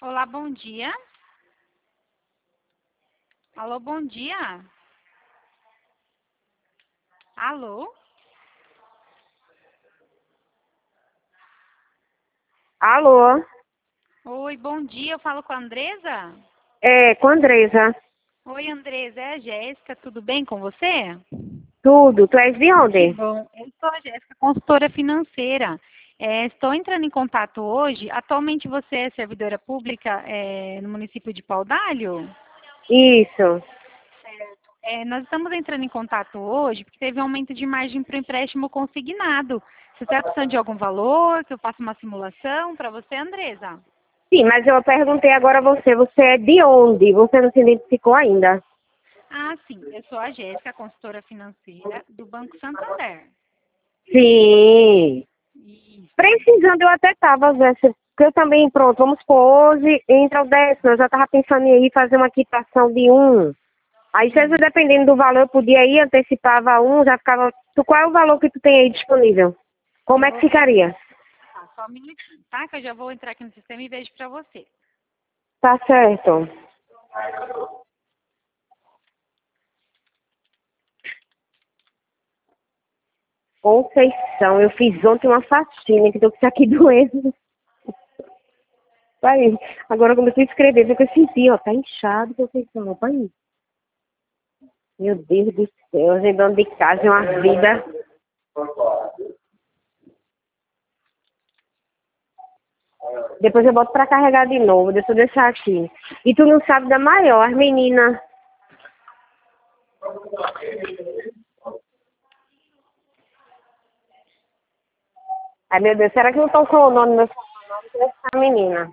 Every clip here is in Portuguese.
Olá, bom dia. Alô, bom dia. Alô? Alô? Oi, bom dia. Eu falo com a Andresa? É, com a Andresa. Oi, Andresa. É a Jéssica. Tudo bem com você? Tudo. Tu és de Que onde? bom. Eu sou a Jéssica, consultora financeira. Estou entrando em contato hoje. Atualmente você é servidora pública no município de Paudalho? Isso. Nós estamos entrando em contato hoje porque teve um aumento de margem para o empréstimo consignado. Você está precisando de algum valor? Que eu faça uma simulação para você, Andresa? Sim, mas eu perguntei agora a você. Você é de onde? Você não se identificou ainda. Ah, sim. Eu sou a Jéssica, consultora financeira do Banco Santander. Sim. Isso. Precisando, eu até tava, Jéssica. Porque eu também, pronto, vamos supor, hoje entra o 10º. Eu já tava pensando em ir fazer uma quitação de um. Aí, se Sim. dependendo do valor, eu podia ir, antecipava um, já ficava... Qual é o valor que tu tem aí disponível? Como Eu é que vou ver. ficaria? Tá, só um minutinho, tá? Que eu já vou entrar aqui no sistema e vejo para você. Tá certo. Conceição, eu fiz ontem uma faxina, que tô com isso aqui doendo. Pai, agora eu comecei a escrever, porque eu senti, ó, tá inchado, Conceição, pai. Meu Deus do céu, ajudando de casa é uma vida. Depois eu boto pra carregar de novo, deixa eu deixar aqui. E tu não sabe da maior, as meninas. Ai, meu Deus, será que não estão com o nome dessa menina?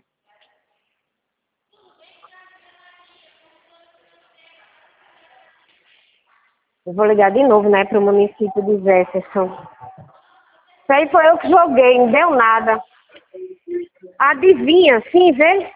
Eu vou ligar de novo, né, pro município de Jefferson. Isso aí foi eu que joguei, não deu nada. Adivinha, sim, vê?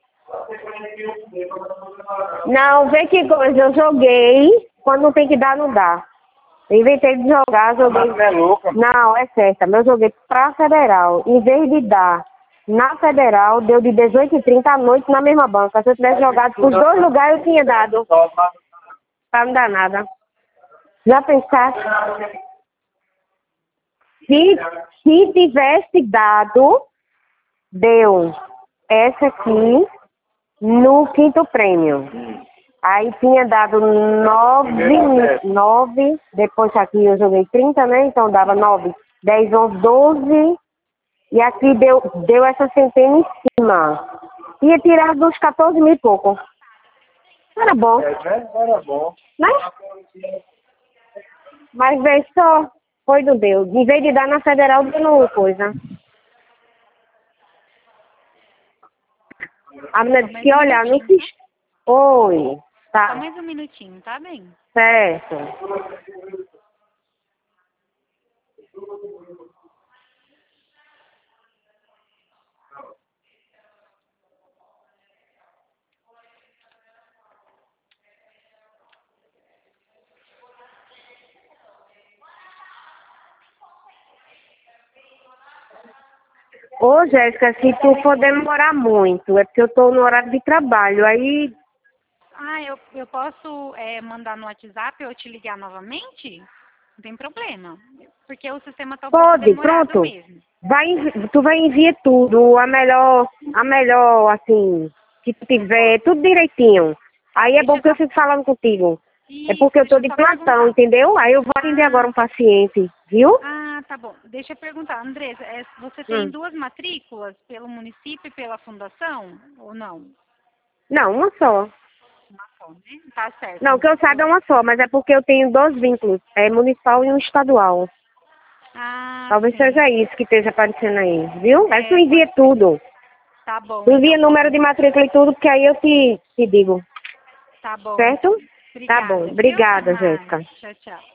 Não, vê que coisa, eu joguei, quando não tem que dar, não dá. Eu inventei de jogar, joguei... Mas é louca. Não, é certa, mas eu joguei pra Federal. Em vez de dar na Federal, deu de 18h30 à noite na mesma banca. Se eu tivesse jogado pros dois lugares, eu tinha dado. Pra não dar nada. Já pensaste? Se, se tivesse dado, deu essa aqui no quinto prêmio. Aí tinha dado 9, depois aqui eu joguei 30, né? Então dava 9, 10, 11, 12. E aqui deu essa centena em cima. Ia tirar dos 14 mil e pouco. Era bom. Era bom. Né? Mas veio só, foi do Deus. Em vez de dar na federal, deu numa coisa. A menina Só disse mais que um olhar no minutinho, tá? sistema. Oi, Só tá, mais um minutinho, tá bem? certo. Ô, Jéssica, se tu for demorar muito, é porque eu tô no horário de trabalho. Aí, Ah, eu posso mandar no WhatsApp ou te ligar novamente? Não tem problema. Porque o sistema tá um pouco pode, demorado pronto. mesmo. Tu vai enviar tudo, a melhor, assim, que tu tiver, tudo direitinho. Tá, Aí é deixa bom eu que eu só. fico falando contigo. É Isso, porque eu tô deixa eu de só plantão, perguntar. entendeu? Aí eu vou atender agora Ah, um paciente, viu? tá bom. Deixa eu perguntar, Andressa, você tem Hum. duas matrículas pelo município e pela fundação? Ou não? Não, uma só. Uma só, né? Tá certo, Não, que então. eu saiba é uma só, mas é porque eu tenho dois vínculos, é municipal e um estadual. Ah, Talvez sim. seja isso que esteja aparecendo aí, viu? Aí tu Pode envia ser. tudo. Tá bom, Tu envia então. número de matrícula e tudo, porque aí eu te digo. Tá bom, então. Certo? Tá bom. Obrigada, viu? Até Obrigada, mais. Jéssica. Tchau, tchau.